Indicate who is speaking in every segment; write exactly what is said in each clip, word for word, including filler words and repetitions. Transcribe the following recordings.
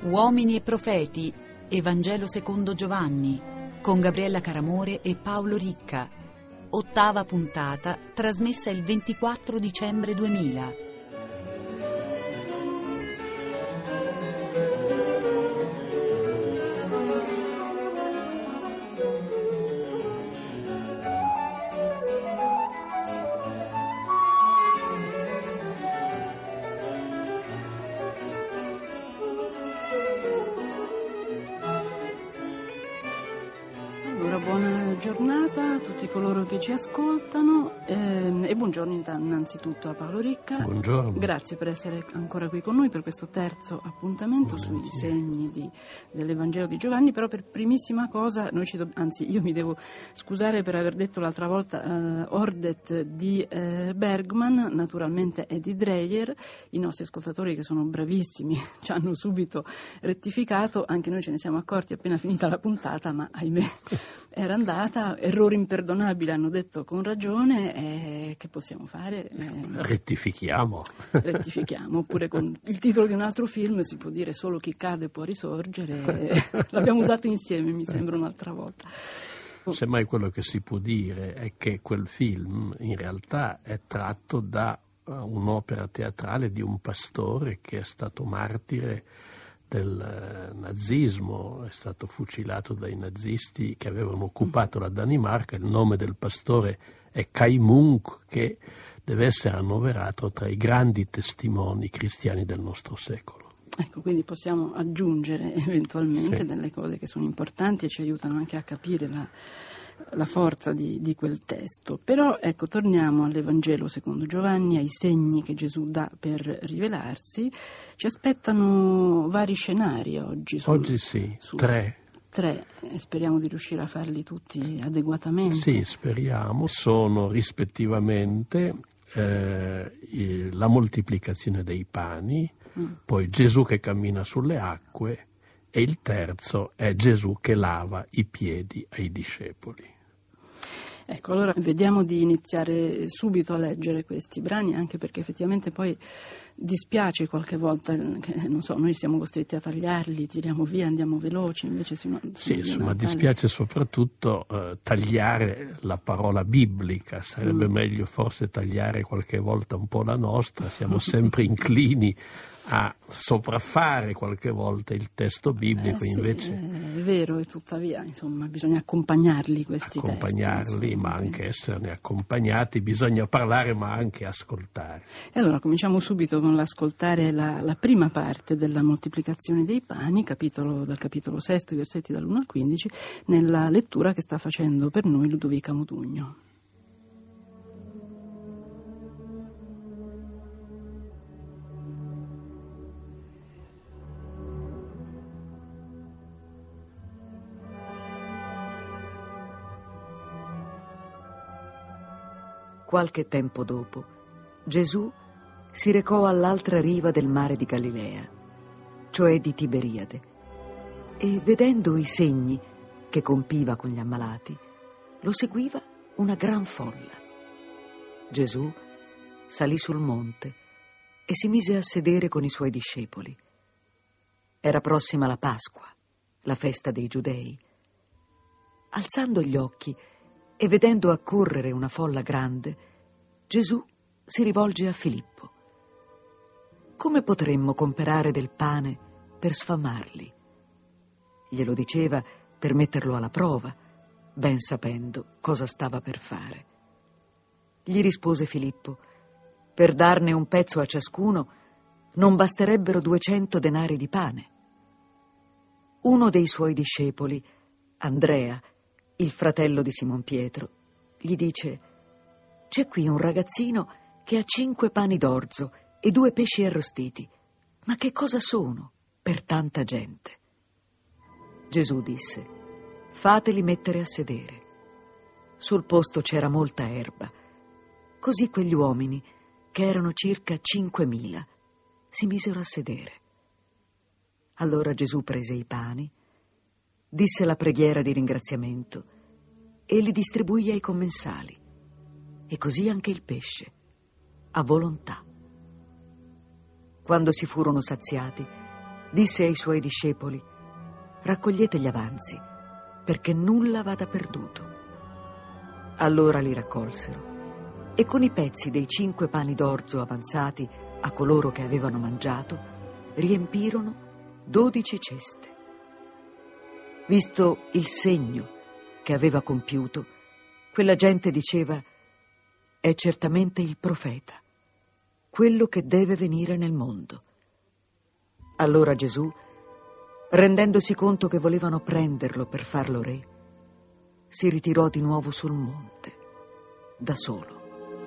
Speaker 1: Uomini e profeti, Evangelo secondo Giovanni, con Gabriella Caramore e Paolo Ricca. Ottava puntata, trasmessa il ventiquattro dicembre duemila.
Speaker 2: Buona giornata a tutti coloro che ci ascoltano eh, e buongiorno innanzitutto a Paolo Ricca.
Speaker 3: Buongiorno.
Speaker 2: Grazie per essere ancora qui con noi per questo terzo appuntamento
Speaker 3: Buongiorno.
Speaker 2: Sui segni di, dell'Evangelo di Giovanni. Però per primissima cosa, noi ci do, anzi io mi devo scusare per aver detto l'altra volta eh, Ordet di eh, Bergman, naturalmente è di Dreyer. I nostri ascoltatori, che sono bravissimi, ci hanno subito rettificato, anche noi ce ne siamo accorti appena finita la puntata, ma ahimè era andata, errore imperdonabile, hanno detto con ragione, eh, che possiamo fare? Eh,
Speaker 3: rettifichiamo.
Speaker 2: Rettifichiamo, oppure con il titolo di un altro film si può dire solo chi cade può risorgere, eh, l'abbiamo usato insieme mi sembra un'altra volta.
Speaker 3: Semmai quello che si può dire è che quel film in realtà è tratto da un'opera teatrale di un pastore che è stato martire del nazismo, è stato fucilato dai nazisti che avevano occupato la Danimarca. Il nome del pastore è Kai Munk, che deve essere annoverato tra i grandi testimoni cristiani del nostro secolo.
Speaker 2: Ecco, quindi possiamo aggiungere eventualmente
Speaker 3: sì.
Speaker 2: delle cose che sono importanti e ci aiutano anche a capire la, la forza di, di quel testo. Però ecco, torniamo all'Evangelo secondo Giovanni, ai segni che Gesù dà per rivelarsi. Ci aspettano vari scenari oggi. Sul,
Speaker 3: oggi sì,
Speaker 2: sul,
Speaker 3: tre.
Speaker 2: Tre, e speriamo di riuscire a farli tutti adeguatamente.
Speaker 3: Sì, speriamo. Sono rispettivamente eh, la moltiplicazione dei pani, mm. poi Gesù che cammina sulle acque, e il terzo è Gesù che lava i piedi ai discepoli.
Speaker 2: Ecco, allora vediamo di iniziare subito a leggere questi brani, anche perché effettivamente poi dispiace qualche volta che, non so, noi siamo costretti a tagliarli, tiriamo via, andiamo veloci, invece si,
Speaker 3: sì, insomma, dispiace soprattutto eh, tagliare la parola biblica, sarebbe mm. meglio forse tagliare qualche volta un po' la nostra, siamo sempre inclini a sopraffare qualche volta il testo biblico,
Speaker 2: eh, sì,
Speaker 3: invece
Speaker 2: è vero, e tuttavia insomma bisogna accompagnarli questi
Speaker 3: accompagnarli,
Speaker 2: testi, insomma,
Speaker 3: ma anche esserne accompagnati, bisogna parlare ma anche ascoltare.
Speaker 2: E allora cominciamo subito con l'ascoltare la, la prima parte della moltiplicazione dei pani, capitolo, dal capitolo sesto, i versetti dall'uno al quindici, nella lettura che sta facendo per noi Ludovica Modugno.
Speaker 4: Qualche tempo dopo, Gesù si recò all'altra riva del mare di Galilea, cioè di Tiberiade, e vedendo i segni che compiva con gli ammalati, lo seguiva una gran folla. Gesù salì sul monte e si mise a sedere con i suoi discepoli. Era prossima la Pasqua, la festa dei Giudei. Alzando gli occhi e vedendo accorrere una folla grande, Gesù si rivolge a Filippo. Come potremmo comperare del pane per sfamarli? Glielo diceva per metterlo alla prova, ben sapendo cosa stava per fare. Gli rispose Filippo: per darne un pezzo a ciascuno non basterebbero duecento denari di pane. Uno dei suoi discepoli, Andrea, il fratello di Simon Pietro, gli dice: c'è qui un ragazzino che ha cinque pani d'orzo e due pesci arrostiti. Ma che cosa sono per tanta gente? Gesù disse: fateli mettere a sedere. Sul posto c'era molta erba. Così quegli uomini, che erano circa cinquemila, si misero a sedere. Allora Gesù prese i pani, disse la preghiera di ringraziamento e li distribuì ai commensali, e così anche il pesce, a volontà. Quando si furono saziati, disse ai suoi discepoli: raccogliete gli avanzi, perché nulla vada perduto. Allora li raccolsero e con i pezzi dei cinque pani d'orzo avanzati a coloro che avevano mangiato riempirono dodici ceste. Visto il segno che aveva compiuto, quella gente diceva: è certamente il profeta, quello che deve venire nel mondo. Allora Gesù, rendendosi conto che volevano prenderlo per farlo re, si ritirò di nuovo sul monte, da solo.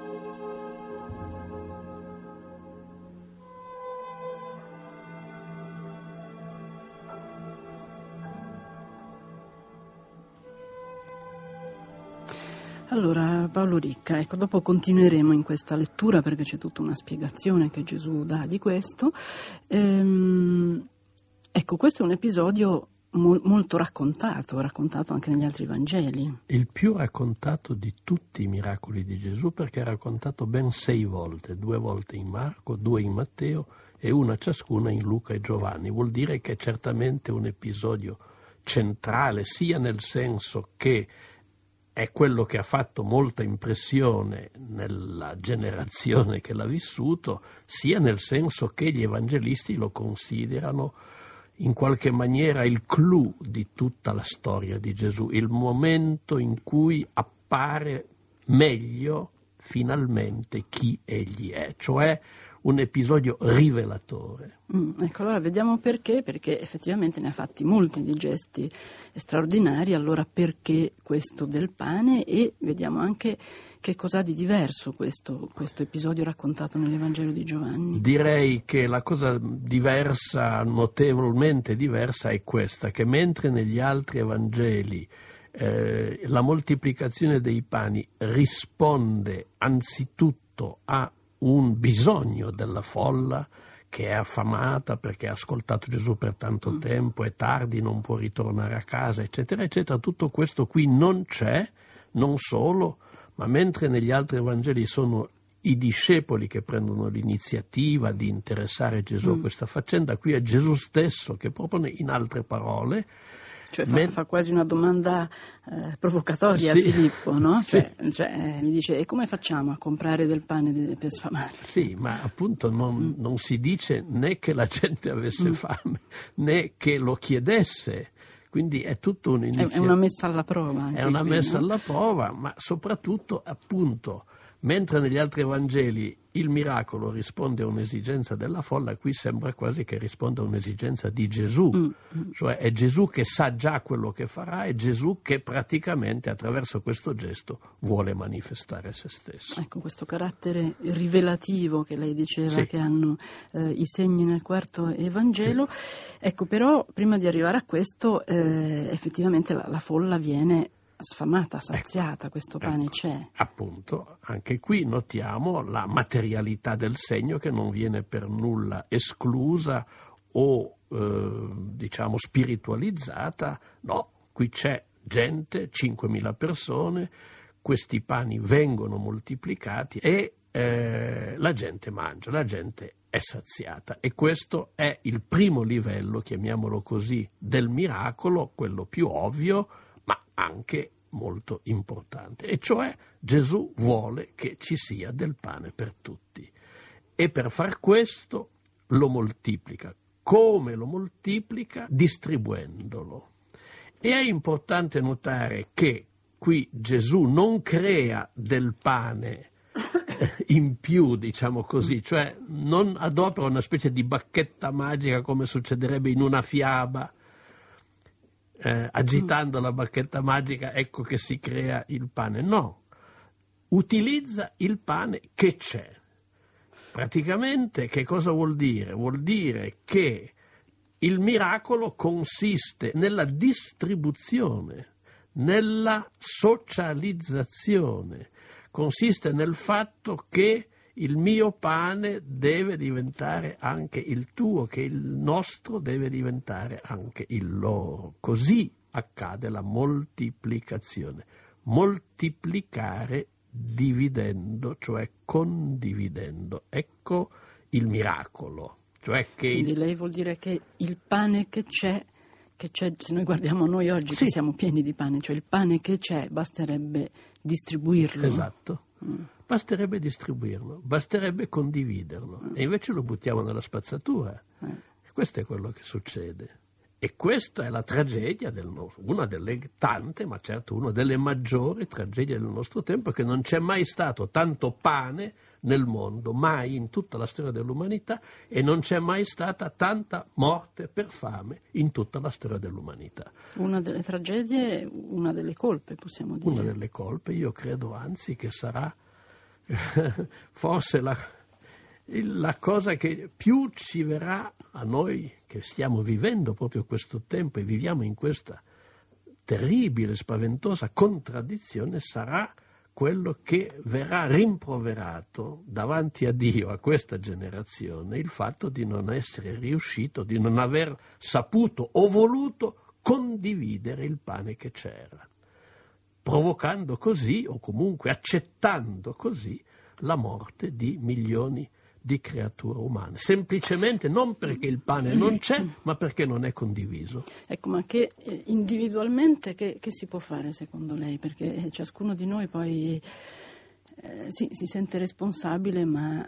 Speaker 2: Allora, Paolo Ricca, ecco, dopo continueremo in questa lettura perché c'è tutta una spiegazione che Gesù dà di questo. Ehm, ecco, questo è un episodio mo- molto raccontato, raccontato anche negli altri Vangeli.
Speaker 3: Il più raccontato di tutti i miracoli di Gesù, perché è raccontato ben sei volte, due volte in Marco, due in Matteo e una ciascuna in Luca e Giovanni. Vuol dire che è certamente un episodio centrale, sia nel senso che è quello che ha fatto molta impressione nella generazione che l'ha vissuto, sia nel senso che gli evangelisti lo considerano in qualche maniera il clou di tutta la storia di Gesù, il momento in cui appare meglio finalmente chi egli è, cioè un episodio rivelatore.
Speaker 2: Mm, ecco, allora vediamo perché, perché effettivamente ne ha fatti molti di gesti straordinari, allora perché questo del pane, e vediamo anche che cos'ha di diverso questo, questo episodio raccontato nell'Evangelo di Giovanni.
Speaker 3: Direi che la cosa diversa, notevolmente diversa, è questa, che mentre negli altri Evangeli eh, la moltiplicazione dei pani risponde anzitutto a un bisogno della folla che è affamata perché ha ascoltato Gesù per tanto mm. tempo, è tardi, non può ritornare a casa, eccetera, eccetera. Tutto questo qui non c'è, non solo, ma mentre negli altri Vangeli sono i discepoli che prendono l'iniziativa di interessare Gesù mm. a questa faccenda, qui è Gesù stesso che propone, in altre parole,
Speaker 2: Cioè fa, Men- fa quasi una domanda eh, provocatoria
Speaker 3: sì,
Speaker 2: a Filippo, no?
Speaker 3: Sì.
Speaker 2: Cioè, cioè, gli dice: e come facciamo a comprare del pane de- per sfamare?
Speaker 3: Sì, ma appunto non, mm. non si dice né che la gente avesse mm. fame, né che lo chiedesse. Quindi è tutto un inizio.
Speaker 2: È una messa alla prova. Anche
Speaker 3: è una
Speaker 2: qui,
Speaker 3: messa
Speaker 2: no?
Speaker 3: alla prova, ma soprattutto, appunto, mentre negli altri Vangeli il miracolo risponde a un'esigenza della folla, qui sembra quasi che risponda a un'esigenza di Gesù, mm, mm. cioè è Gesù che sa già quello che farà, è Gesù che praticamente attraverso questo gesto vuole manifestare se stesso.
Speaker 2: Ecco, questo carattere rivelativo che lei diceva sì. che hanno eh, i segni nel quarto Evangelo. Sì. Ecco, però prima di arrivare a questo eh, effettivamente la, la folla viene sfamata, saziata, ecco, questo pane ecco, c'è.
Speaker 3: Appunto, anche qui notiamo la materialità del segno che non viene per nulla esclusa o eh, diciamo spiritualizzata. No, qui c'è gente, cinquemila persone, questi pani vengono moltiplicati e eh, la gente mangia, la gente è saziata, e questo è il primo livello, chiamiamolo così, del miracolo, quello più ovvio, ma anche molto importante, e cioè Gesù vuole che ci sia del pane per tutti, e per far questo lo moltiplica. Come lo moltiplica? Distribuendolo. E è importante notare che qui Gesù non crea del pane in più, diciamo così, cioè non adopera una specie di bacchetta magica come succederebbe in una fiaba. Eh, agitando mm. la bacchetta magica, ecco che si crea il pane. No, utilizza il pane che c'è. Praticamente che cosa vuol dire? Vuol dire che il miracolo consiste nella distribuzione, nella socializzazione, consiste nel fatto che il mio pane deve diventare anche il tuo, che il nostro deve diventare anche il loro. Così accade la moltiplicazione. Moltiplicare dividendo, cioè condividendo. Ecco il miracolo. Cioè che
Speaker 2: Quindi
Speaker 3: il...
Speaker 2: lei vuol dire che il pane che c'è, che c'è, se noi guardiamo noi oggi
Speaker 3: Sì.
Speaker 2: che siamo pieni di pane, cioè il pane che c'è, basterebbe distribuirlo.
Speaker 3: Esatto.
Speaker 2: Mm.
Speaker 3: Basterebbe distribuirlo, basterebbe condividerlo,
Speaker 2: Mm.
Speaker 3: e invece lo buttiamo nella spazzatura.
Speaker 2: Eh.
Speaker 3: Questo è quello che succede. E questa è la tragedia del nostro, una delle tante, ma certo una delle maggiori tragedie del nostro tempo, che non c'è mai stato tanto pane nel mondo, mai in tutta la storia dell'umanità, e non c'è mai stata tanta morte per fame in tutta la storia dell'umanità.
Speaker 2: Una delle tragedie, una delle colpe, possiamo dire.
Speaker 3: Una delle colpe, io credo anzi che sarà forse la, la cosa che più ci verrà a noi che stiamo vivendo proprio questo tempo e viviamo in questa terribile, spaventosa contraddizione, sarà quello che verrà rimproverato davanti a Dio, a questa generazione, il fatto di non essere riuscito, di non aver saputo o voluto condividere il pane che c'era, provocando così, o comunque accettando così, la morte di milioni di creature umane, semplicemente non perché il pane non c'è, ma perché non è condiviso.
Speaker 2: Ecco, ma che eh, individualmente che, che si può fare secondo lei? Perché ciascuno di noi poi eh, sì, si sente responsabile, ma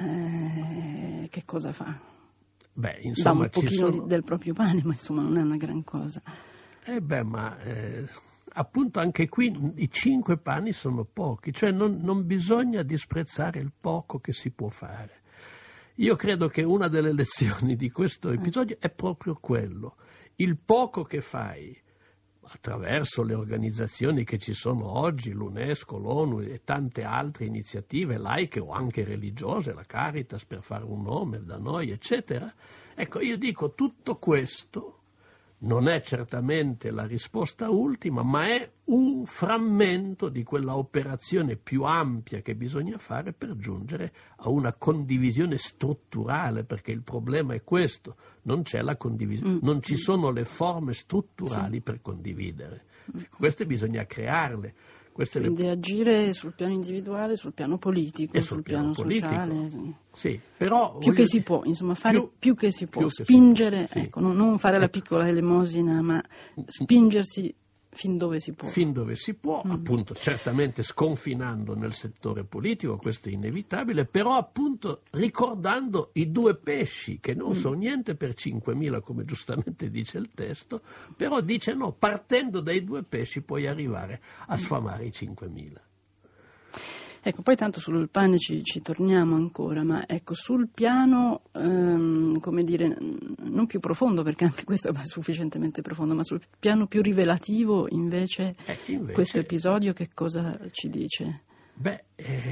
Speaker 2: eh, che cosa fa?
Speaker 3: Beh,
Speaker 2: Dà
Speaker 3: insomma,
Speaker 2: un pochino
Speaker 3: ci sono...
Speaker 2: di- del proprio pane, ma insomma non è una gran cosa.
Speaker 3: Eh beh, ma eh, appunto anche qui i cinque pani sono pochi, cioè non, non bisogna disprezzare il poco che si può fare. Io credo che una delle lezioni di questo episodio è proprio quello, il poco che fai attraverso le organizzazioni che ci sono oggi, l'UNESCO, l'ONU e tante altre iniziative laiche o anche religiose, la Caritas per fare un nome da noi, eccetera. Ecco, io dico tutto questo non è certamente la risposta ultima, ma è un frammento di quella operazione più ampia che bisogna fare per giungere a una condivisione strutturale, perché il problema è questo, non c'è la condivisione, mm. non ci sono le forme strutturali sì. per condividere. Ecco, queste bisogna crearle. Queste
Speaker 2: Quindi
Speaker 3: le...
Speaker 2: agire sul piano individuale, sul piano politico,
Speaker 3: e
Speaker 2: sul,
Speaker 3: sul
Speaker 2: piano,
Speaker 3: piano sociale.
Speaker 2: Sociale.
Speaker 3: Sì, però
Speaker 2: più che si può, insomma, fare più, più che si può,
Speaker 3: più che
Speaker 2: spingere,
Speaker 3: si può, sì.
Speaker 2: ecco, non, non fare la piccola elemosina, ma spingersi fin dove si può.
Speaker 3: Fin dove si può,
Speaker 2: mm.
Speaker 3: appunto, certamente sconfinando nel settore politico, questo è inevitabile, però appunto ricordando i due pesci, che non mm. sono niente per cinquemila, come giustamente dice il testo, però dice no, partendo dai due pesci puoi arrivare a sfamare i cinquemila.
Speaker 2: Ecco, poi tanto sul pane ci, ci torniamo ancora, ma ecco, sul piano, ehm, come dire, non più profondo, perché anche questo è sufficientemente profondo, ma sul piano più rivelativo invece,
Speaker 3: eh, invece
Speaker 2: questo episodio che cosa ci dice?
Speaker 3: Beh,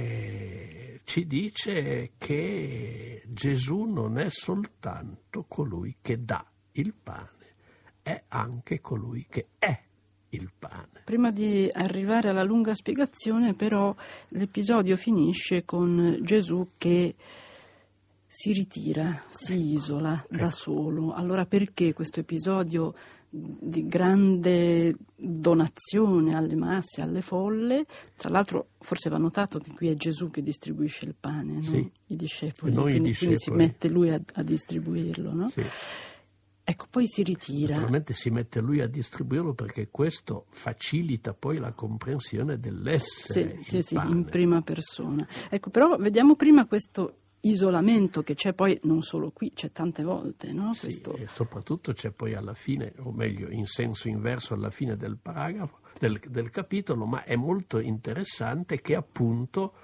Speaker 3: eh, ci dice che Gesù non è soltanto colui che dà il pane, è anche colui che è il pane.
Speaker 2: Prima di arrivare alla lunga spiegazione, però, l'episodio finisce con Gesù che si ritira, si ecco, isola ecco. da solo. Allora perché questo episodio di grande donazione alle masse, alle folle? Tra l'altro forse va notato che qui è Gesù che distribuisce il pane,
Speaker 3: sì.
Speaker 2: no? I discepoli,
Speaker 3: Noi
Speaker 2: quindi,
Speaker 3: i discepoli.
Speaker 2: quindi si mette lui a, a distribuirlo, no?
Speaker 3: Sì.
Speaker 2: Ecco, poi si ritira.
Speaker 3: Naturalmente si mette lui a distribuirlo perché questo facilita poi la comprensione dell'essere.
Speaker 2: Sì, sì,
Speaker 3: pane.
Speaker 2: sì, in prima persona. Ecco, però vediamo prima questo isolamento che c'è poi non solo qui, c'è tante volte, no?
Speaker 3: Sì,
Speaker 2: questo...
Speaker 3: e soprattutto c'è poi alla fine, o meglio in senso inverso alla fine del paragrafo, del, del capitolo, ma è molto interessante che appunto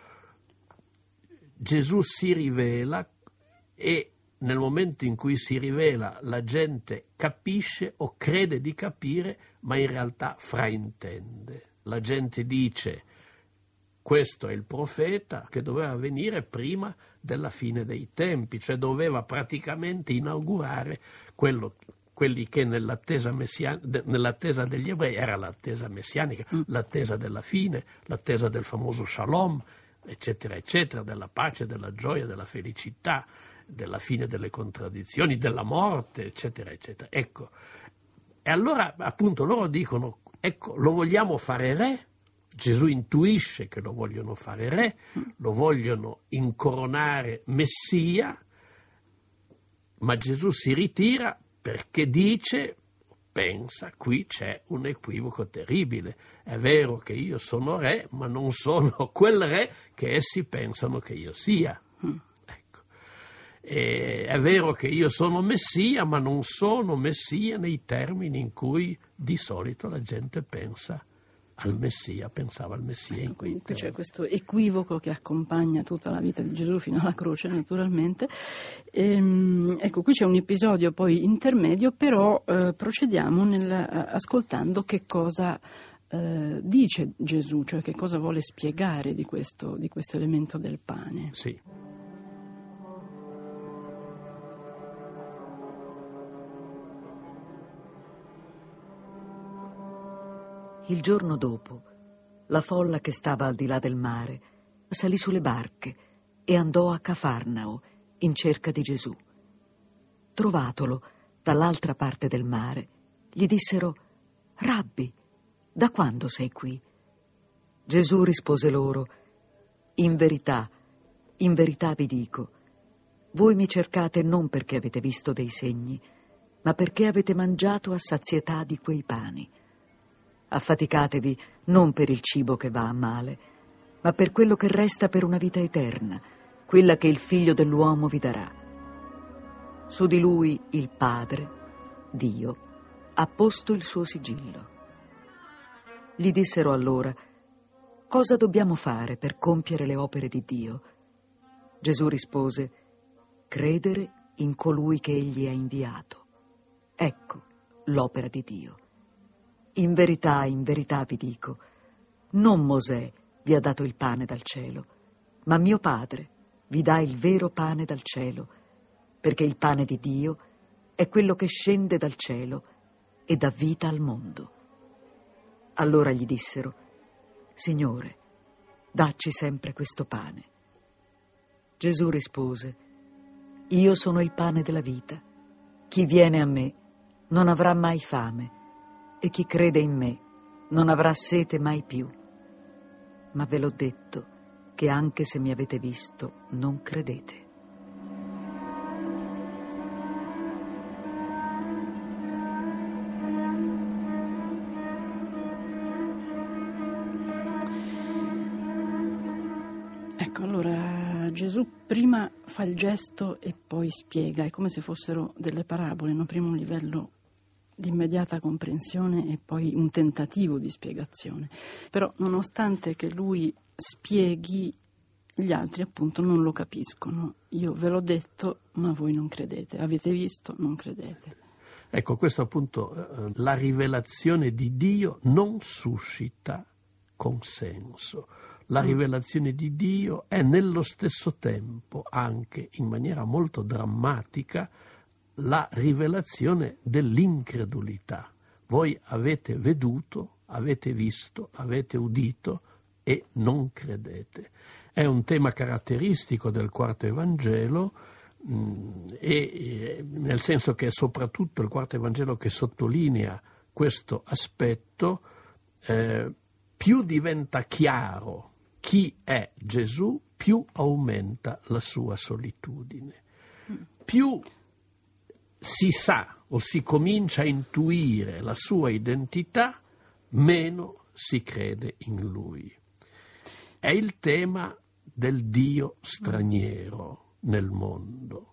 Speaker 3: Gesù si rivela e nel momento in cui si rivela la gente capisce o crede di capire, ma in realtà fraintende. La gente dice questo è il profeta che doveva venire prima della fine dei tempi, cioè doveva praticamente inaugurare quello, quelli che nell'attesa, messia, nell'attesa degli ebrei era l'attesa messianica, mm. l'attesa della fine, l'attesa del famoso shalom, eccetera, eccetera, della pace, della gioia, della felicità, della fine delle contraddizioni, della morte, eccetera, eccetera. Ecco, e allora appunto loro dicono, ecco, lo vogliamo fare re, Gesù intuisce che lo vogliono fare re, lo vogliono incoronare messia, ma Gesù si ritira perché dice, pensa, qui c'è un equivoco terribile. È vero che io sono re, ma non sono quel re che essi pensano che io sia. Mm. Ecco. E è vero che io sono Messia, ma non sono Messia nei termini in cui di solito la gente pensa al Messia, pensava al Messia in quei
Speaker 2: termini. C'è questo equivoco che accompagna tutta la vita di Gesù fino alla croce, naturalmente. Ehm, ecco, qui c'è un episodio poi intermedio, però eh, procediamo nel, ascoltando che cosa eh, dice Gesù, cioè che cosa vuole spiegare di questo, di questo elemento del pane.
Speaker 3: Sì.
Speaker 4: Il giorno dopo, la folla che stava al di là del mare salì sulle barche e andò a Cafarnao in cerca di Gesù. Trovatolo dall'altra parte del mare, gli dissero: «Rabbi, da quando sei qui?» Gesù rispose loro: «In verità, in verità vi dico, voi mi cercate non perché avete visto dei segni, ma perché avete mangiato a sazietà di quei pani. Affaticatevi non per il cibo che va a male, ma per quello che resta per una vita eterna, quella che il Figlio dell'uomo vi darà. Su di lui il Padre, Dio, ha posto il suo sigillo». Gli dissero allora: «Cosa dobbiamo fare per compiere le opere di Dio?» Gesù rispose: «Credere in colui che egli ha inviato. Ecco l'opera di Dio. In verità, in verità vi dico, non Mosè vi ha dato il pane dal cielo, ma mio Padre vi dà il vero pane dal cielo, perché il pane di Dio è quello che scende dal cielo e dà vita al mondo». Allora gli dissero: «Signore, dacci sempre questo pane». Gesù rispose: «Io sono il pane della vita. Chi viene a me non avrà mai fame, e chi crede in me non avrà sete mai più. Ma ve l'ho detto che anche se mi avete visto non credete».
Speaker 2: Ecco, allora Gesù prima fa il gesto e poi spiega, è come se fossero delle parabole, no? Prima un livello di immediata comprensione e poi un tentativo di spiegazione. Però nonostante che lui spieghi, gli altri appunto non lo capiscono. Io ve l'ho detto, ma voi non credete. Avete visto, non credete.
Speaker 3: Ecco, questo appunto, eh, la rivelazione di Dio non suscita consenso. La rivelazione di Dio è nello stesso tempo, anche in maniera molto drammatica, la rivelazione dell'incredulità. Voi avete veduto, avete visto, avete udito e non credete. È un tema caratteristico del quarto Evangelo, mh, e, e nel senso che è soprattutto il quarto Evangelo che sottolinea questo aspetto. Eh, più diventa chiaro chi è Gesù, più aumenta la sua solitudine. Più si sa o si comincia a intuire la sua identità, meno si crede in lui. È il tema del Dio straniero nel mondo.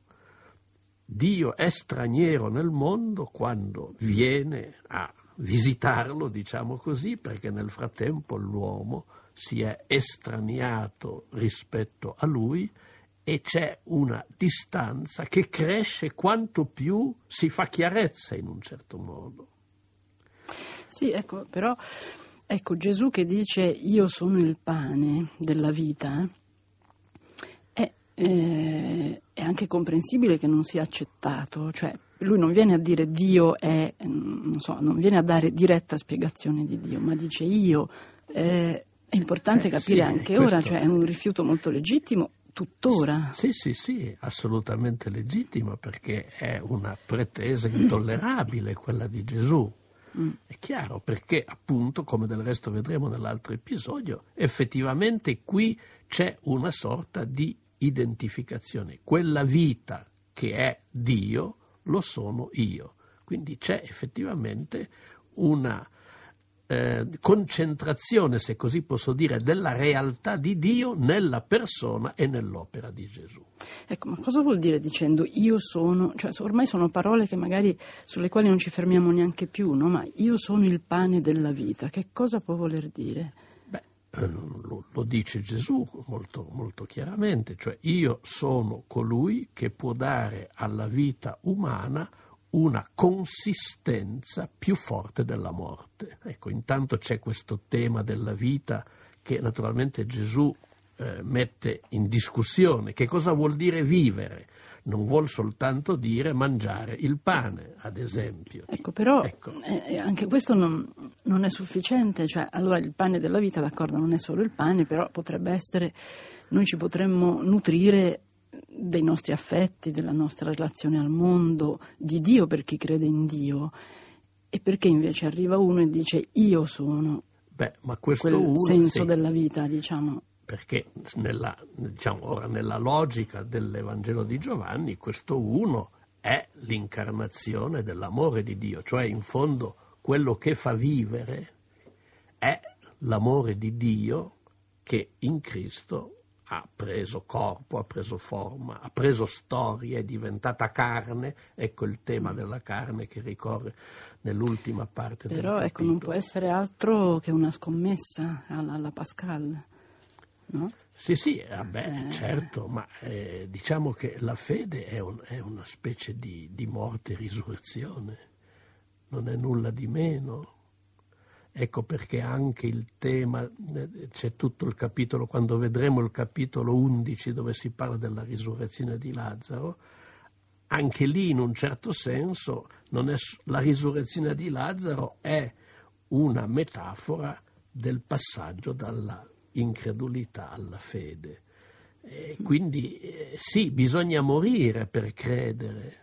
Speaker 3: Dio è straniero nel mondo quando viene a visitarlo, diciamo così, perché nel frattempo l'uomo si è estraniato rispetto a lui e c'è una distanza che cresce quanto più si fa chiarezza in un certo modo.
Speaker 2: Sì, ecco, però ecco Gesù che dice io sono il pane della vita, è, eh, è anche comprensibile che non sia accettato, cioè lui non viene a dire Dio è, non so, non viene a dare diretta spiegazione di Dio, ma dice io. Eh, è importante
Speaker 3: eh,
Speaker 2: capire
Speaker 3: sì,
Speaker 2: anche
Speaker 3: questo...
Speaker 2: ora, cioè è un rifiuto molto legittimo tuttora.
Speaker 3: Sì, sì, sì, assolutamente legittimo, perché è una pretesa intollerabile quella di Gesù. Mm. È chiaro, perché appunto, come del resto vedremo nell'altro episodio, effettivamente qui c'è una sorta di identificazione. Quella vita che è Dio, lo sono io. Quindi c'è effettivamente una eh, concentrazione, se così posso dire, della realtà di Dio nella persona e nell'opera di Gesù.
Speaker 2: Ecco, ma cosa vuol dire dicendo io sono, cioè ormai sono parole che magari sulle quali non ci fermiamo neanche più, no? Ma io sono il pane della vita, che cosa può voler dire?
Speaker 3: Beh, lo, lo dice Gesù molto, molto chiaramente, cioè io sono colui che può dare alla vita umana una consistenza più forte della morte. Ecco, intanto c'è questo tema della vita che naturalmente Gesù eh, mette in discussione. Che cosa vuol dire vivere? Non vuol soltanto dire mangiare il pane, ad esempio.
Speaker 2: Ecco, però
Speaker 3: ecco.
Speaker 2: Eh, anche questo non, non è sufficiente, cioè allora il pane della vita, d'accordo, non è solo il pane, però potrebbe essere, noi ci potremmo nutrire dei nostri affetti, della nostra relazione al mondo, di Dio per chi crede in Dio, e perché invece arriva uno e dice io sono
Speaker 3: Beh, ma questo
Speaker 2: quel
Speaker 3: uno,
Speaker 2: senso
Speaker 3: sì,
Speaker 2: della vita, diciamo.
Speaker 3: Perché nella, diciamo, ora, nella logica dell'Evangelo di Giovanni questo uno è l'incarnazione dell'amore di Dio, cioè in fondo quello che fa vivere è l'amore di Dio che in Cristo ha preso corpo, ha preso forma, ha preso storia, è diventata carne. Ecco il tema della carne che ricorre nell'ultima parte del capitolo.
Speaker 2: Però ecco, non può essere altro che una scommessa alla, alla Pascal, no?
Speaker 3: Sì, sì, vabbè, eh. certo, ma eh, diciamo che la fede è, un, è una specie di, di morte e risurrezione, non è nulla di meno. Ecco perché anche il tema, c'è tutto il capitolo, quando vedremo il capitolo undici dove si parla della risurrezione di Lazzaro, anche lì in un certo senso non è, la risurrezione di Lazzaro è una metafora del passaggio dalla incredulità alla fede. E quindi eh, sì, bisogna morire per credere.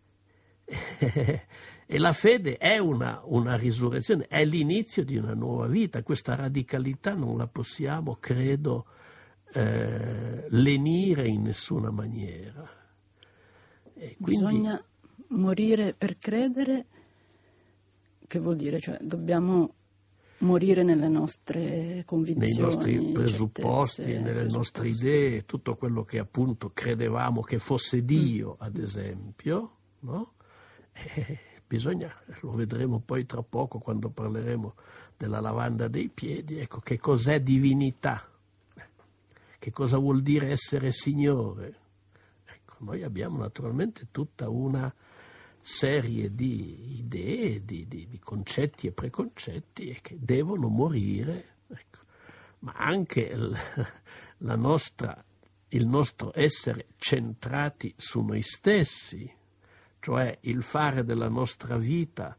Speaker 3: E la fede è una, una risurrezione, è l'inizio di una nuova vita. Questa radicalità non la possiamo, credo, eh, lenire in nessuna maniera. E quindi,
Speaker 2: bisogna morire per credere, che vuol dire? Cioè dobbiamo morire nelle nostre convinzioni,
Speaker 3: nei nostri presupposti,
Speaker 2: certezze,
Speaker 3: nelle
Speaker 2: presupposti.
Speaker 3: nostre idee, tutto quello che appunto credevamo che fosse Dio, ad esempio, no? Eh, bisogna, lo vedremo poi tra poco quando parleremo della lavanda dei piedi, ecco, che cos'è divinità, che cosa vuol dire essere Signore. Ecco, noi abbiamo naturalmente tutta una serie di idee, di, di, di concetti e preconcetti che devono morire, ecco. Ma anche il, la nostra, il nostro essere centrati su noi stessi, cioè il fare della nostra vita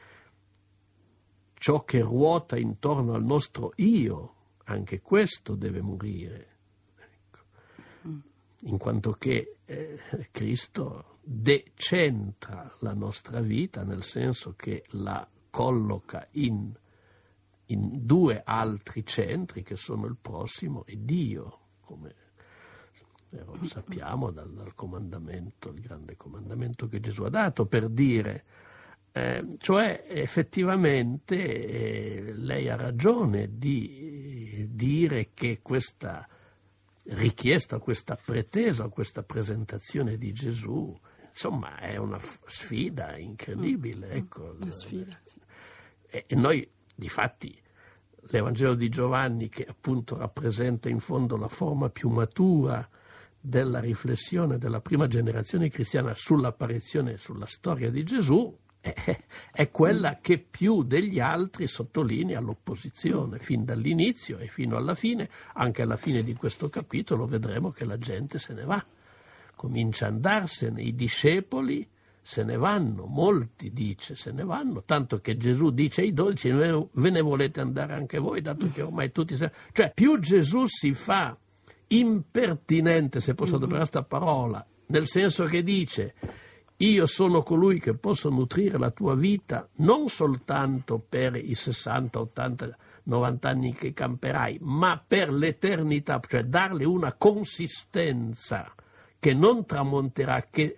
Speaker 3: ciò che ruota intorno al nostro io, anche questo deve morire, ecco. In quanto che eh, Cristo decentra la nostra vita, nel senso che la colloca in, in due altri centri che sono il prossimo e Dio, come lo sappiamo dal, dal comandamento, il grande comandamento che Gesù ha dato, per dire, eh, cioè effettivamente eh, lei ha ragione di eh, dire che questa richiesta, questa pretesa, questa presentazione di Gesù, insomma, è una f- sfida incredibile. Ecco.
Speaker 2: Una sfida, sì.
Speaker 3: E, e noi, difatti, l'Evangelo di Giovanni, che appunto rappresenta in fondo la forma più matura della riflessione della prima generazione cristiana sull'apparizione e sulla storia di Gesù, è, è quella che più degli altri sottolinea l'opposizione, fin dall'inizio e fino alla fine. Anche alla fine di questo capitolo vedremo che la gente se ne va, comincia a andarsene, i discepoli se ne vanno, molti dice se ne vanno, tanto che Gesù dice ai dodici: ve ne volete andare anche voi, dato che ormai tutti se... Cioè più Gesù si fa impertinente, se posso adoperare questa parola, nel senso che dice: io sono colui che posso nutrire la tua vita non soltanto per i sessanta, ottanta, novanta anni che camperai, ma per l'eternità, cioè darle una consistenza che non tramonterà, che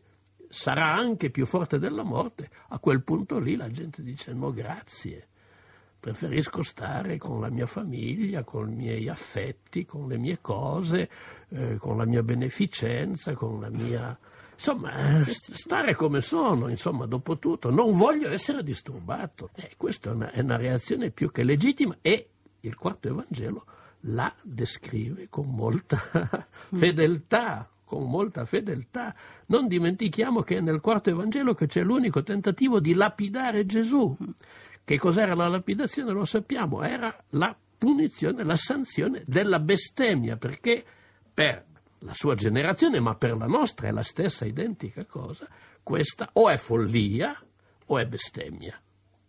Speaker 3: sarà anche più forte della morte, a quel punto lì la gente dice no grazie, preferisco stare con la mia famiglia, con i miei affetti, con le mie cose, eh, con la mia beneficenza, con la mia... Insomma, sì, sì. stare come sono, insomma, dopo tutto, non voglio essere disturbato. Eh, questa è una, è una reazione più che legittima e il quarto Evangelo la descrive con molta fedeltà, con molta fedeltà. Non dimentichiamo che è nel quarto Evangelo che c'è l'unico tentativo di lapidare Gesù. Che cos'era la lapidazione? Lo sappiamo, era la punizione, la sanzione della bestemmia, perché per la sua generazione, ma per la nostra è la stessa identica cosa, questa o è follia o è bestemmia.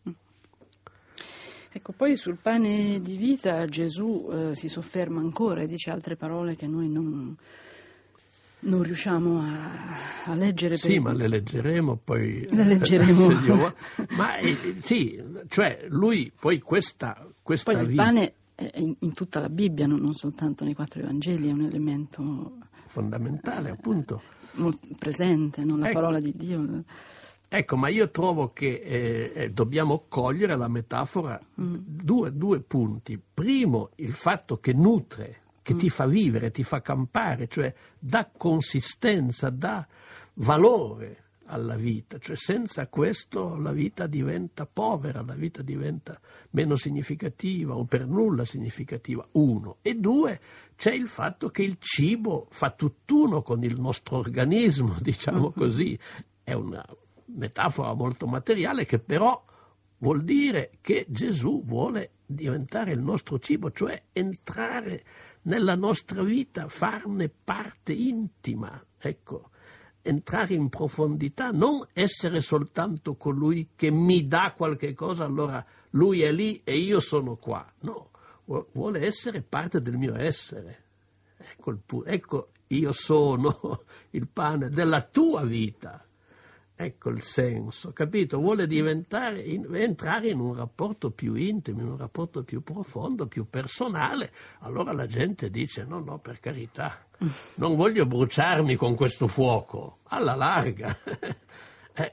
Speaker 2: Ecco, poi sul pane di vita Gesù eh, si sofferma ancora e dice altre parole che noi non, non riusciamo a, a leggere.
Speaker 3: Sì, per... ma le leggeremo poi.
Speaker 2: Le leggeremo.
Speaker 3: Eh, ma eh, sì, cioè lui poi questa, questa
Speaker 2: poi il
Speaker 3: vita...
Speaker 2: pane in, in tutta la Bibbia, non, non soltanto nei quattro Evangeli, è un elemento
Speaker 3: fondamentale, eh, appunto.
Speaker 2: Molto presente, non la
Speaker 3: ecco,
Speaker 2: parola di Dio.
Speaker 3: Ecco, ma io trovo che eh, dobbiamo cogliere la metafora, mm. due, due punti. Primo, il fatto che nutre, che mm. ti fa vivere, ti fa campare, cioè dà consistenza, dà valore alla vita, cioè senza questo la vita diventa povera, la vita diventa meno significativa o per nulla significativa, uno. E due, c'è il fatto che il cibo fa tutt'uno con il nostro organismo, diciamo così, è una metafora molto materiale che però vuol dire che Gesù vuole diventare il nostro cibo, cioè entrare nella nostra vita, farne parte intima, ecco. Entrare in profondità, non essere soltanto colui che mi dà qualche cosa, allora lui è lì e io sono qua. No, vuole essere parte del mio essere. Ecco, il pu- ecco io sono il pane della tua vita. Ecco il senso, capito? Vuole diventare, in, entrare in un rapporto più intimo, in un rapporto più profondo, più personale. Allora la gente dice, no, no, per carità, non voglio bruciarmi con questo fuoco, alla larga. eh.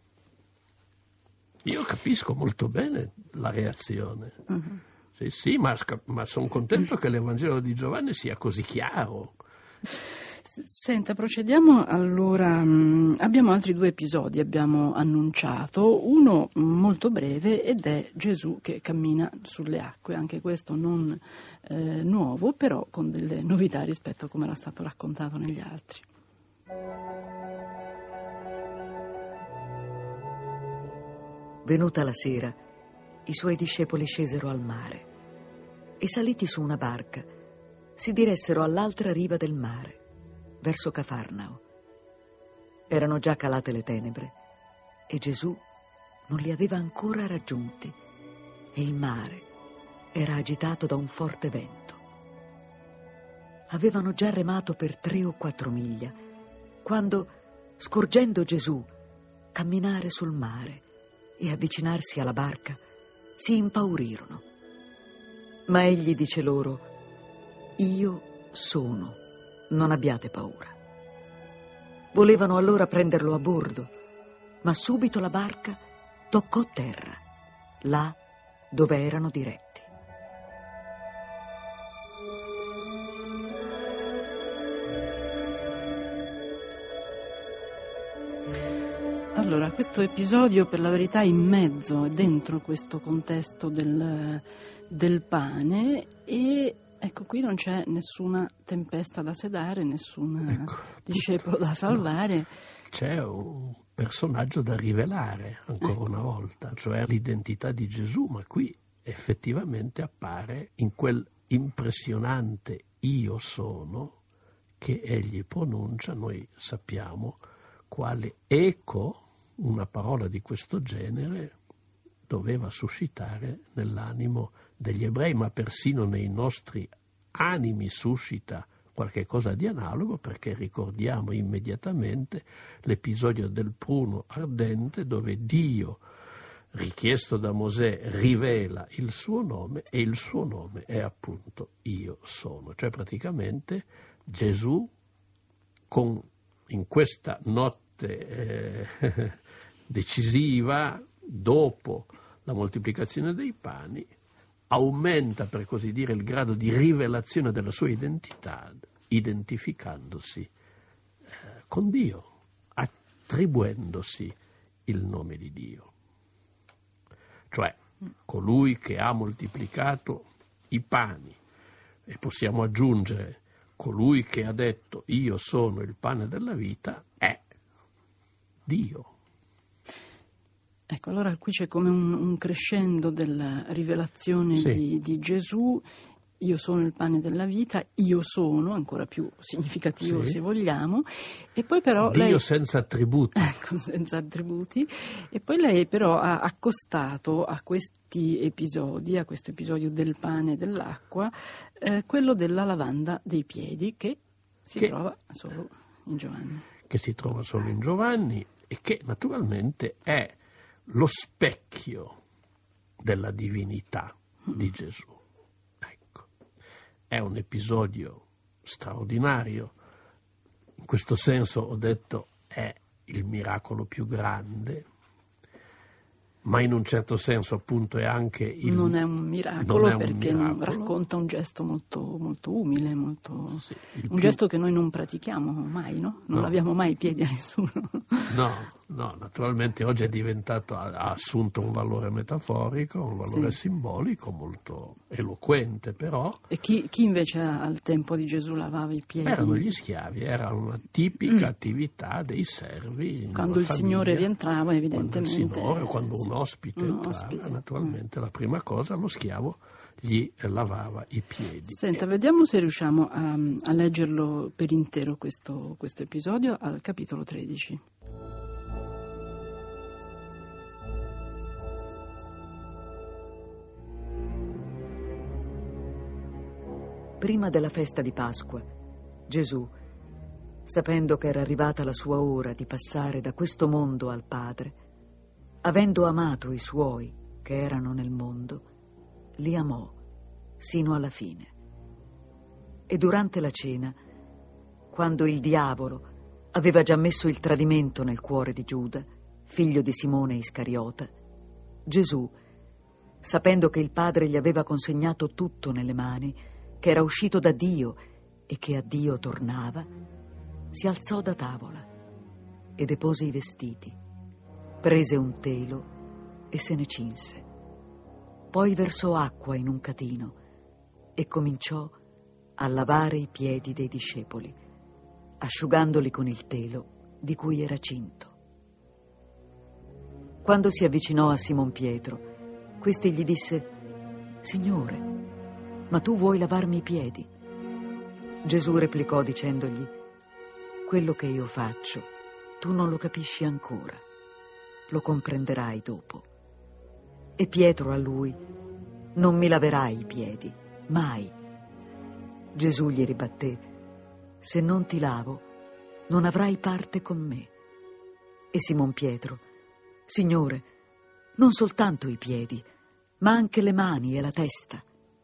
Speaker 3: Io capisco molto bene la reazione. Uh-huh. Sì, sì, ma, ma sono contento che l'Evangelo di Giovanni sia così chiaro.
Speaker 2: Senta, procediamo allora. Abbiamo altri due episodi, abbiamo annunciato, uno molto breve ed è Gesù che cammina sulle acque, anche questo non eh, nuovo, però con delle novità rispetto a come era stato raccontato negli altri.
Speaker 4: Venuta la sera, i suoi discepoli scesero al mare e saliti su una barca si diressero all'altra riva del mare, verso Cafarnao. Erano già calate le tenebre e Gesù non li aveva ancora raggiunti e il mare era agitato da un forte vento. Avevano già remato per tre o quattro miglia quando, scorgendo Gesù camminare sul mare e avvicinarsi alla barca, si impaurirono. Ma egli dice loro: io sono, non abbiate paura. Volevano allora prenderlo a bordo, ma subito la barca toccò terra, là dove erano diretti.
Speaker 2: Allora, questo episodio per la verità in mezzo, dentro questo contesto del, del pane, e ecco, qui non c'è nessuna tempesta da sedare, nessun ecco, discepolo da salvare.
Speaker 3: C'è un personaggio da rivelare ancora ecco. una volta, cioè l'identità di Gesù, ma qui effettivamente appare in quel impressionante io sono che egli pronuncia. Noi sappiamo quale eco una parola di questo genere doveva suscitare nell'animo degli ebrei, ma persino nei nostri animi suscita qualche cosa di analogo, perché ricordiamo immediatamente l'episodio del pruno ardente dove Dio, richiesto da Mosè, rivela il suo nome e il suo nome è appunto io sono, cioè praticamente Gesù con, in questa notte parte eh, decisiva, dopo la moltiplicazione dei pani, aumenta, per così dire, il grado di rivelazione della sua identità, identificandosi eh, con Dio, attribuendosi il nome di Dio. Cioè, colui che ha moltiplicato i pani, e possiamo aggiungere colui che ha detto io sono il pane della vita, è Dio.
Speaker 2: Ecco, allora qui c'è come un, un crescendo della rivelazione
Speaker 3: sì.
Speaker 2: di, di Gesù. Io sono il pane della vita, io sono, ancora più significativo
Speaker 3: sì.
Speaker 2: se vogliamo, e poi però
Speaker 3: Dio
Speaker 2: lei...
Speaker 3: senza attributi.
Speaker 2: Ecco, senza attributi, e poi lei però ha accostato a questi episodi, a questo episodio del pane e dell'acqua, eh, quello della lavanda dei piedi, che si
Speaker 3: che,
Speaker 2: trova solo in Giovanni.
Speaker 3: Che si trova solo in Giovanni e che naturalmente è lo specchio della divinità di Gesù. Ecco, è un episodio straordinario. In questo senso ho detto è il miracolo più grande, ma in un certo senso appunto è anche il...
Speaker 2: Non è un miracolo
Speaker 3: è un
Speaker 2: perché
Speaker 3: miracolo.
Speaker 2: racconta un gesto molto, molto umile, molto...
Speaker 3: Sì,
Speaker 2: un
Speaker 3: più...
Speaker 2: gesto che noi non pratichiamo mai, no? Non
Speaker 3: no.
Speaker 2: laviamo mai i piedi a nessuno.
Speaker 3: No, no, naturalmente oggi è diventato, ha assunto un valore metaforico, un valore
Speaker 2: sì.
Speaker 3: simbolico molto eloquente, però...
Speaker 2: E chi, chi invece al tempo di Gesù lavava i piedi?
Speaker 3: Erano gli schiavi, era una tipica mm. attività dei servi.
Speaker 2: Quando il
Speaker 3: famiglia,
Speaker 2: Signore rientrava, evidentemente...
Speaker 3: Quando il Signore, quando un
Speaker 2: sì.
Speaker 3: ospite
Speaker 2: un
Speaker 3: entrava,
Speaker 2: ospite.
Speaker 3: naturalmente mm. la prima cosa lo schiavo gli lavava i piedi.
Speaker 2: Senta,
Speaker 3: e...
Speaker 2: vediamo se riusciamo a, a leggerlo per intero questo, questo episodio al capitolo tredici.
Speaker 4: Prima della festa di Pasqua, Gesù, sapendo che era arrivata la sua ora di passare da questo mondo al Padre, avendo amato i suoi che erano nel mondo, li amò sino alla fine. E durante la cena, quando il diavolo aveva già messo il tradimento nel cuore di Giuda, figlio di Simone Iscariota, Gesù, sapendo che il Padre gli aveva consegnato tutto nelle mani, che era uscito da Dio e che a Dio tornava, si alzò da tavola e depose i vestiti, prese un telo e se ne cinse. Poi versò acqua in un catino e cominciò a lavare i piedi dei discepoli, asciugandoli con il telo di cui era cinto. Quando si avvicinò a Simon Pietro, questi gli disse: Signore, ma tu vuoi lavarmi i piedi? Gesù replicò dicendogli: quello che io faccio tu non lo capisci ancora, lo comprenderai dopo. E Pietro a lui: non mi laverai i piedi, mai. Gesù gli ribatté: se non ti lavo, non avrai parte con me. E Simon Pietro: Signore, non soltanto i piedi, ma anche le mani e la testa.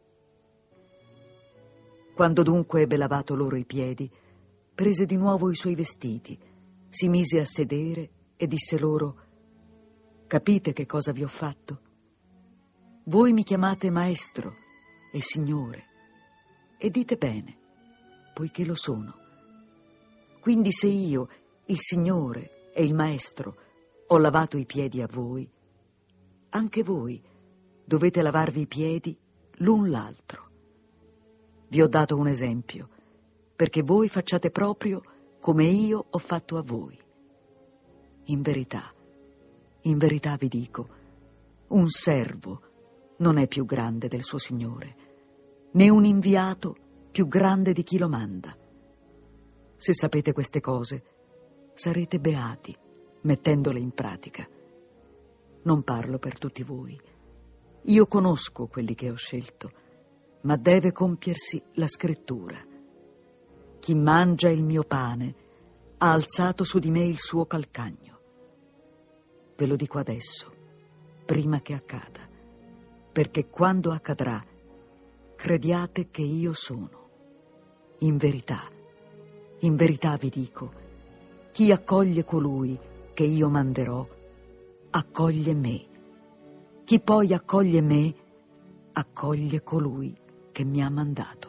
Speaker 4: Quando dunque ebbe lavato loro i piedi, prese di nuovo i suoi vestiti, si mise a sedere e disse loro: capite che cosa vi ho fatto? Voi mi chiamate maestro e signore, e dite bene, poiché lo sono. Quindi se io, il Signore e il Maestro, ho lavato i piedi a voi, anche voi dovete lavarvi i piedi l'un l'altro. Vi ho dato un esempio, perché voi facciate proprio come io ho fatto a voi. In verità, in verità vi dico, un servo non è più grande del suo Signore, né un inviato più grande di chi lo manda. Se sapete queste cose, sarete beati, mettendole in pratica. Non parlo per tutti voi. Io conosco quelli che ho scelto, ma deve compiersi la scrittura. Chi mangia il mio pane ha alzato su di me il suo calcagno. Ve lo dico adesso, prima che accada, perché quando accadrà, crediate che io sono. In verità, in verità vi dico, Chi accoglie colui che io manderò, accoglie me. Chi poi accoglie me, accoglie colui che mi ha mandato.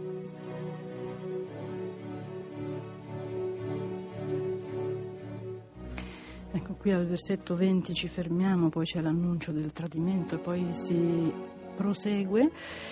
Speaker 2: Ecco, qui al versetto venti ci fermiamo, poi c'è l'annuncio del tradimento e poi si prosegue.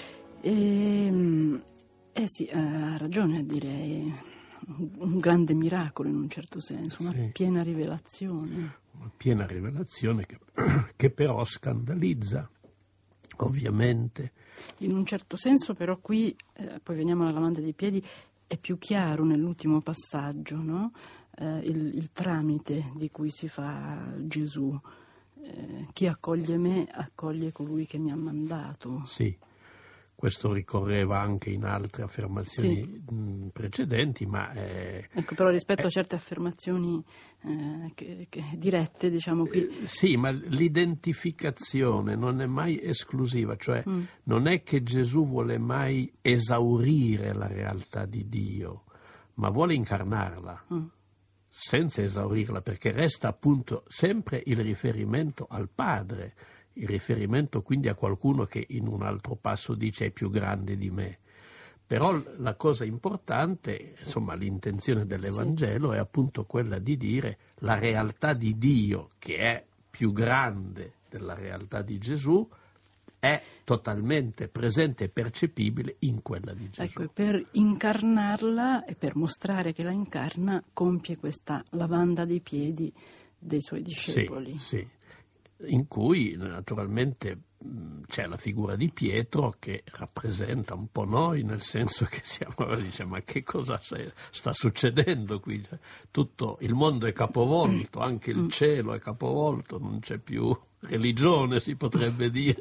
Speaker 2: E, eh sì, ha ragione, direi, un grande miracolo in un certo senso, una
Speaker 3: sì.
Speaker 2: piena rivelazione.
Speaker 3: Una piena rivelazione che, che però scandalizza, ovviamente.
Speaker 2: In un certo senso però qui, eh, poi veniamo alla lavanda dei piedi, è più chiaro nell'ultimo passaggio, no? Eh, il, il tramite di cui si fa Gesù. Eh, chi accoglie me accoglie colui che mi ha mandato.
Speaker 3: Sì, questo ricorreva anche in altre affermazioni
Speaker 2: sì.
Speaker 3: mh, precedenti, ma... È,
Speaker 2: ecco, però rispetto
Speaker 3: è,
Speaker 2: a certe affermazioni eh, che, che, dirette, diciamo qui...
Speaker 3: Eh, sì, ma l'identificazione non è mai esclusiva, cioè mm. non è che Gesù vuole mai esaurire la realtà di Dio, ma vuole incarnarla. Mm. senza esaurirla, perché resta appunto sempre il riferimento al Padre, il riferimento quindi a qualcuno che in un altro passo dice è più grande di me. Però la cosa importante, insomma l'intenzione dell'Evangelo sì. è appunto quella di dire la realtà di Dio, che è più grande della realtà di Gesù, è totalmente presente e percepibile in quella di Gesù.
Speaker 2: Ecco, e per incarnarla e per mostrare che la incarna, compie questa lavanda dei piedi dei suoi discepoli.
Speaker 3: Sì, sì. In cui naturalmente c'è la figura di Pietro che rappresenta un po' noi, nel senso che siamo, diciamo, ma che cosa sta succedendo qui? Tutto il mondo è capovolto, anche il cielo è capovolto, non c'è più religione, si potrebbe dire.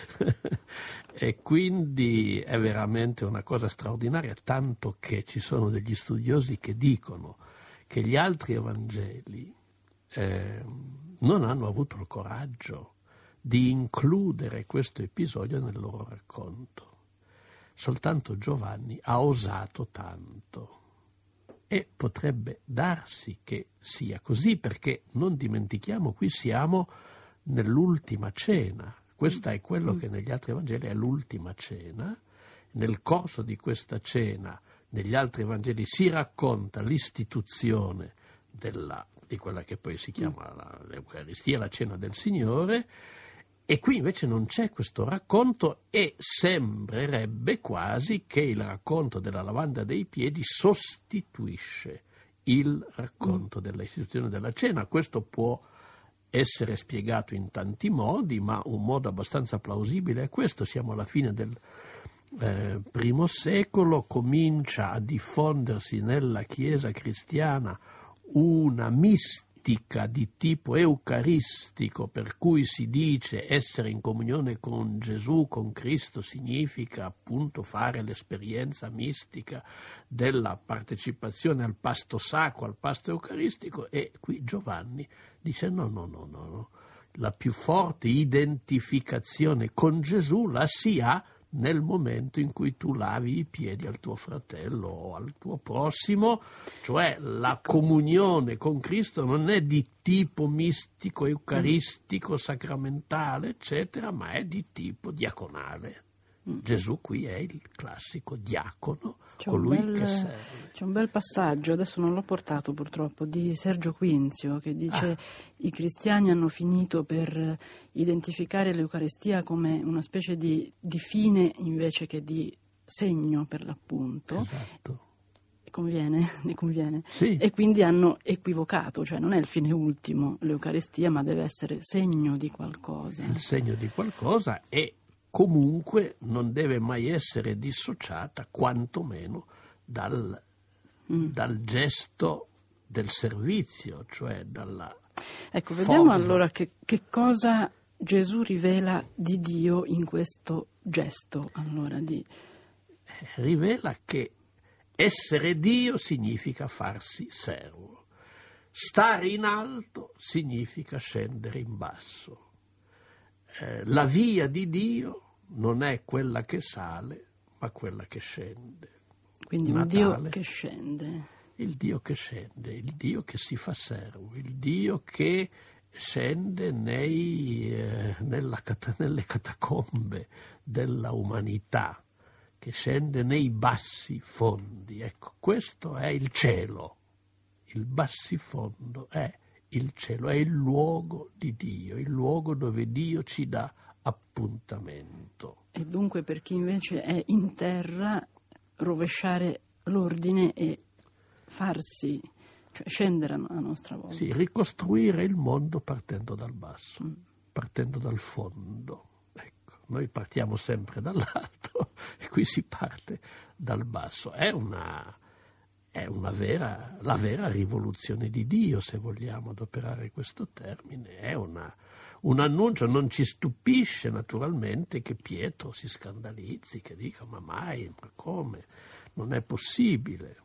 Speaker 3: E quindi è veramente una cosa straordinaria, tanto che ci sono degli studiosi che dicono che gli altri Evangeli eh, non hanno avuto il coraggio di includere questo episodio nel loro racconto. Soltanto Giovanni ha osato tanto. E potrebbe darsi che sia così, perché non dimentichiamo, qui siamo nell'ultima cena. Questa è quello che negli altri Vangeli è l'ultima cena. Nel corso di questa cena, negli altri Vangeli si racconta l'istituzione della, di quella che poi si chiama la, l'Eucaristia, la cena del Signore, e qui invece non c'è questo racconto e sembrerebbe quasi che il racconto della lavanda dei piedi sostituisce il racconto della istituzione della cena. Questo può essere spiegato in tanti modi, ma un modo abbastanza plausibile è questo. Siamo alla fine del eh, primo secolo, comincia a diffondersi nella Chiesa cristiana una mistica di tipo eucaristico, per cui si dice essere in comunione con Gesù, con Cristo, significa appunto fare l'esperienza mistica della partecipazione al pasto sacro, al pasto eucaristico, e qui Giovanni dice no, no, no, no, no. La più forte identificazione con Gesù la si ha nel momento in cui tu lavi i piedi al tuo fratello o al tuo prossimo, cioè la comunione con Cristo non è di tipo mistico, eucaristico, sacramentale, eccetera, ma è di tipo diaconale. Mm. Gesù qui è il classico diacono,
Speaker 2: c'è
Speaker 3: colui
Speaker 2: bel,
Speaker 3: che serve.
Speaker 2: C'è un bel passaggio, adesso non l'ho portato purtroppo, di Sergio Quinzio, che dice ah. i cristiani hanno finito per identificare l'Eucaristia come una specie di, di fine invece che di segno, per l'appunto.
Speaker 3: Esatto.
Speaker 2: Conviene, ne conviene.
Speaker 3: Sì.
Speaker 2: E quindi hanno equivocato, cioè non è il fine ultimo l'Eucaristia, ma deve essere segno di qualcosa.
Speaker 3: Il segno di qualcosa, e comunque non deve mai essere dissociata quantomeno dal, mm. dal gesto del servizio, cioè dalla
Speaker 2: Ecco, vediamo
Speaker 3: forma.
Speaker 2: Allora che, che cosa Gesù rivela di Dio in questo gesto. Allora, di...
Speaker 3: Rivela che essere Dio significa farsi servo, stare in alto significa scendere in basso. Eh, la via di Dio non è quella che sale, ma quella che scende.
Speaker 2: Quindi
Speaker 3: Natale,
Speaker 2: un Dio che scende.
Speaker 3: il Dio che scende, il Dio che si fa servo, il Dio che scende nei, eh, nella, nelle catacombe della umanità, che scende nei bassi fondi. Ecco, questo è il cielo, il bassifondo è il cielo, è il luogo di Dio, il luogo dove Dio ci dà appuntamento.
Speaker 2: E dunque per chi invece è in terra, rovesciare l'ordine e farsi, cioè scendere a nostra volta.
Speaker 3: Sì, ricostruire il mondo partendo dal basso, mm. partendo dal fondo. Ecco, noi partiamo sempre dall'alto e qui si parte dal basso. È una, è una vera, la vera rivoluzione di Dio, se vogliamo adoperare questo termine. È una, un annuncio. Non ci stupisce naturalmente che Pietro si scandalizzi, che dica ma mai, ma come, non è possibile.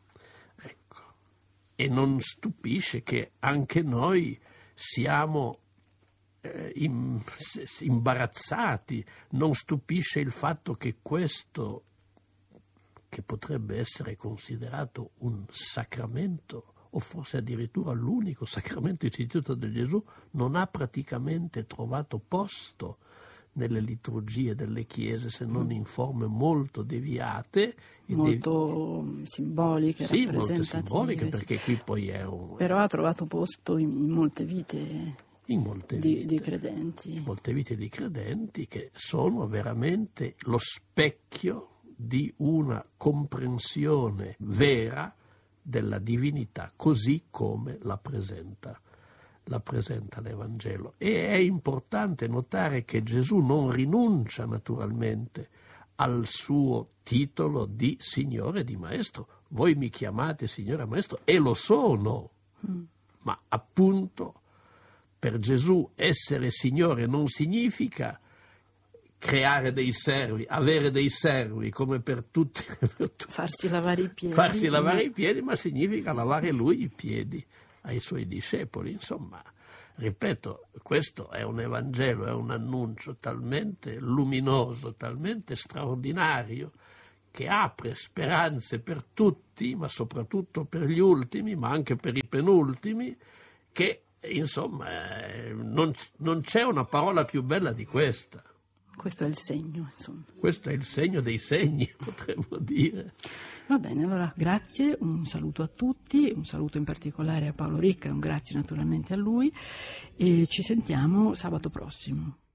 Speaker 3: E non stupisce che anche noi siamo eh, imbarazzati, non stupisce il fatto che questo, che potrebbe essere considerato un sacramento, o forse addirittura l'unico sacramento istituito da Gesù, non ha praticamente trovato posto nelle liturgie delle chiese, se non in forme molto deviate.
Speaker 2: Molto devi... simboliche,
Speaker 3: sì,
Speaker 2: rappresentative.
Speaker 3: Molto simboliche, perché qui poi è un...
Speaker 2: Però ha trovato posto in, in molte vite,
Speaker 3: in molte
Speaker 2: di,
Speaker 3: vite
Speaker 2: di credenti.
Speaker 3: In molte vite di credenti che sono veramente lo specchio di una comprensione vera della divinità, così come la presenta la presenta l'Evangelo. E è importante notare che Gesù non rinuncia naturalmente al suo titolo di Signore e di Maestro. Voi mi chiamate Signore e Maestro, e lo sono, mm. ma appunto per Gesù essere Signore non significa creare dei servi, avere dei servi come per tutti, per tutti.
Speaker 2: farsi lavare i piedi,
Speaker 3: farsi lavare i piedi, ma significa lavare lui i piedi ai suoi discepoli. Insomma, ripeto, questo è un Evangelo, è un annuncio talmente luminoso, talmente straordinario, che apre speranze per tutti, ma soprattutto per gli ultimi, ma anche per i penultimi, che insomma eh, non, non c'è una parola più bella di questa.
Speaker 2: Questo è il segno, insomma.
Speaker 3: Questo è il segno dei segni, potremmo dire.
Speaker 2: Va bene, allora grazie, un saluto a tutti, un saluto in particolare a Paolo Ricca, un grazie naturalmente a lui, e ci sentiamo sabato prossimo.